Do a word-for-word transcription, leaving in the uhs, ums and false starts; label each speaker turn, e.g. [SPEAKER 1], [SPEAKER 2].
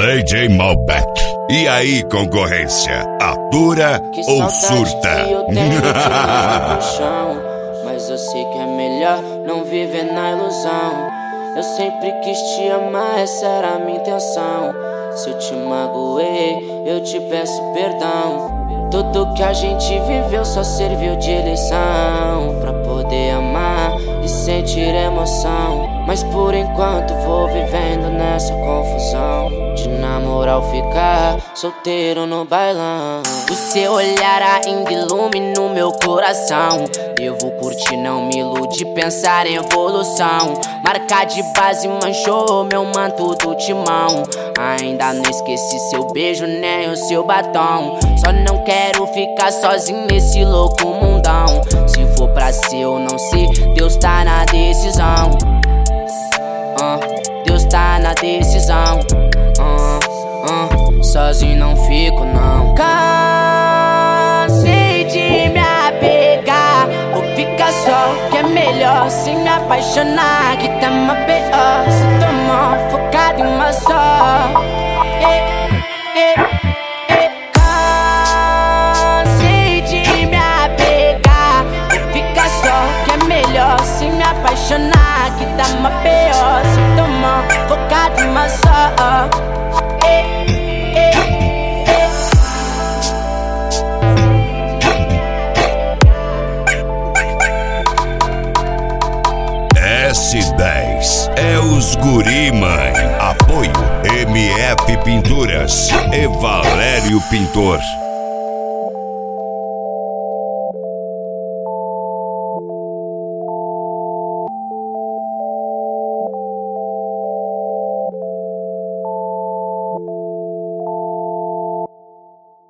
[SPEAKER 1] D J Malbec. E aí, concorrência, atura
[SPEAKER 2] Que
[SPEAKER 1] ou
[SPEAKER 2] saudade
[SPEAKER 1] surta?
[SPEAKER 2] que eu tenho de nós no chão. Mas eu sei que é melhor não viver na ilusão. Eu sempre quis te amar, essa era a minha intenção. Se eu te magoei, eu te peço perdão. Tudo que a gente viveu só serviu de lição, pra poder amar e sentir emoção. Mas por enquanto vou vivendo nessa confusão de namorar ou ficar solteiro no bailão. O seu olhar ainda ilumina o meu coração. Devo curtir, não me ilude, pensar em evolução. Marca de base manchou meu manto do timão. Ainda não esqueci seu beijo nem o seu batom. Só não quero ficar sozinho nesse louco mundão. Se for pra ser ou não ser, Deus tá na decisão. Uh, Deus tá na decisão. uh, uh, Sozinho não fico não. Cansei de me apegar. Vou ficar só, que é melhor se me apaixonar. Que tá uma pior, se tomar focado em uma só. eh, eh, eh. Cansei de me apegar. Vou ficar só, que é melhor se me apaixonar. Que tá uma pior, se tomar focado em uma só. eh, eh, eh.
[SPEAKER 1] S dez é os guri, mãe. Apoio M F Pinturas e Valério Pintor.